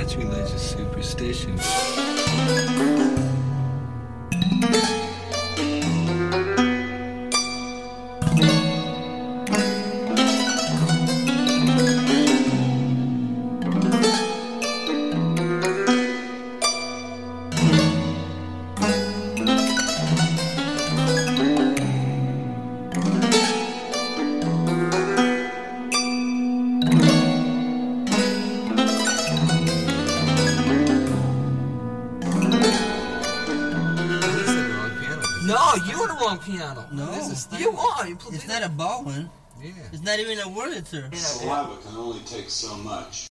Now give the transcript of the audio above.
That's religious superstition. No, you were the wrong piano. No. You are. It's not a Baldwin. Yeah. It's not even a Wurlitzer. Saliva can only take so much.